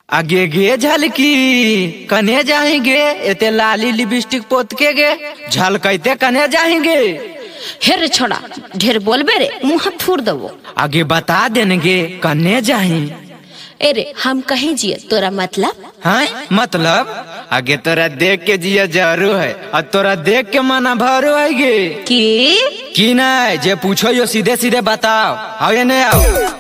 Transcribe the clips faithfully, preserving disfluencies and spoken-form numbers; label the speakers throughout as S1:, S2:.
S1: आगे गे झलकी कने जाएंगे एते लाली लिपस्टिक पोत के गे झलकते कने जाएंगे।
S2: हेरे छोड़ा ढेर बोलबे रे मुँह फूर दबो।
S1: आगे बता देंगे कने जाही।
S2: अरे हम कहीं जिए तोरा मतलब
S1: हाँ मतलब आगे तोरा देख के जिया जरू है और तोरा देख के मना भरो है गे
S2: की
S1: की नहीं जे पूछो यो सीधे सीधे बताओ। आओ ये नहीं आओ।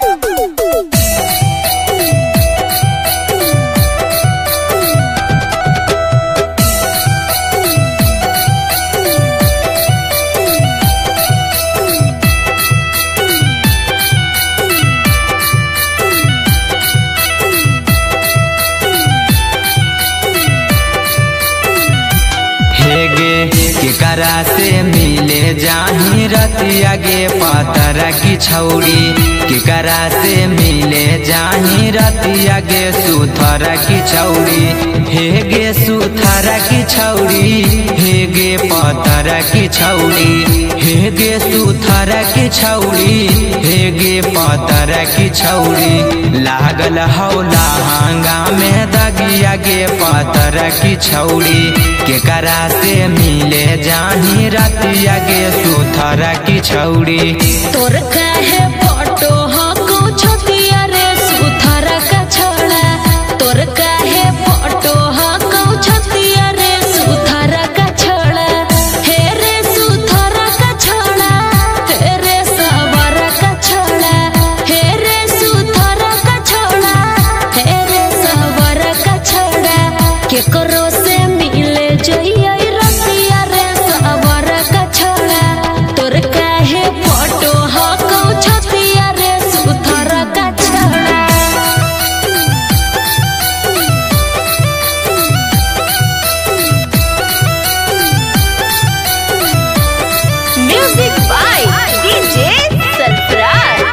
S1: केकरा से मिले जाही रतिया गे पतरा की छौड़ी केकरा से मिले जाही रतिया गे सुथरा की छौड़ी हे गे सुथरा की छौड़ी हे गे पतरा की छौड़ी हे गे सुथरा की छौड़ी हे गे पतरा की छौड़ी लागल हौला हांगा में दगिया गे पतरा की छौड़ी केकरा से मिले जाही रतिया गे सुथरा की छौड़ी।
S2: तोर काहे फोटो हो को छतिया रे सुथरा का छोड़ा तोर काहे फोटो हो को छतिया रे सुथरा का छोड़ा हे रे सुथरा का छोड़ा हे रे सवरा का छोड़ा हे रे सुथरा का छोड़ा हे रे सवरा का छोड़ा केकरो से मिले जइया रतिया रे सवरा का छोड़ा तोर काहे फोटो हो को छतिया रे सुथरा का छोड़ा। Music by DJ Sarfaraz.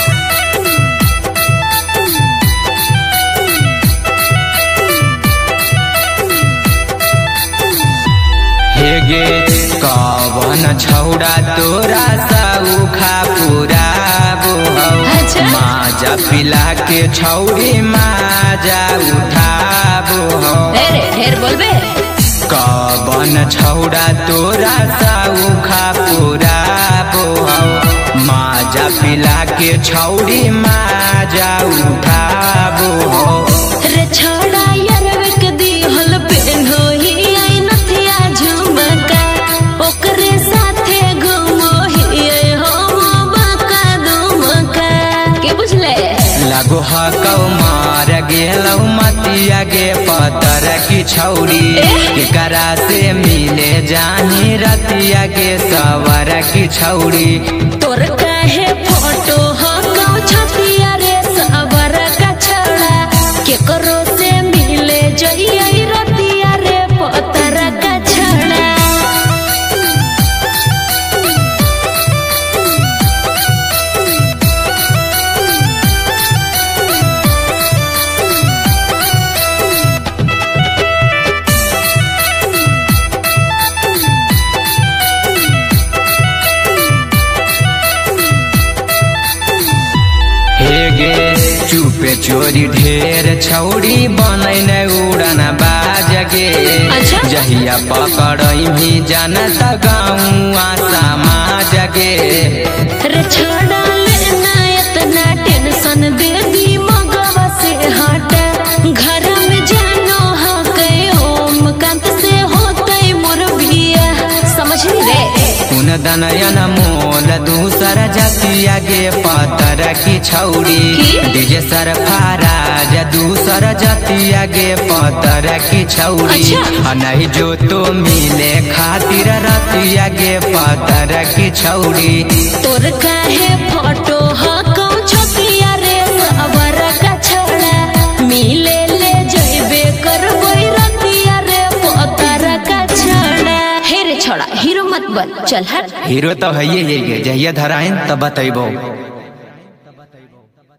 S1: हे गे कवन छौड़ा तोरा सौखा पूरा
S2: अच्छा।
S1: माजा पिला के छौड़ी माजा उठाबो
S2: अरे ढेर बोलबे
S1: कवन छौड़ा तोरा सौखा पूरा माजा पिला के छौड़ी माजा उठाबो
S2: रे छोड़ा यार के दिहल पेन होई आई नथिया झुमका ओकरे साथे घुमो ही हो बाका दुमका के बुझले
S1: लगो हकौ मार गेलौ मतिया गे पतर की छौड़ी केकरा से मिले जाही रतिया गे सवर की छौड़ी।
S2: तोर काहे फोटो हो को छतिया रे सवर का छोड़ा केकरो से मिले जइया रतिया रे पतर का छोड़ा।
S1: हे गे चुपे चोरी ढेर छौड़ी बनैन उड़न बाज गे
S2: अच्छा।
S1: जहिया पकड़ई भी जानत गाँव समाज गे
S2: रे छोड़ा लेना इतना टेंशन दे दी मगवा से हटा घर में जानो हो गए ओम कांत से होते मोर बिया समझ रे
S1: कुन दनयन मोल दूसर जतिया गे पतर की छौड़ी डीजे सरफराज दूसर जतिया गे पतर की छौड़ी।
S2: अच्छा।
S1: नहीं जो तो मिले खातिर रतिया गे पतर की छौड़ी।
S2: तोर काहे फोटो हो को छतिया रे सवर का छोड़ा मिले ले जइबे करबो रतिया रे पतर का छोड़ा। हे रे छोड़ा हीरो मत बन चल हट।
S1: हीरो तो है ये जहिया धराइन तब बतैबो।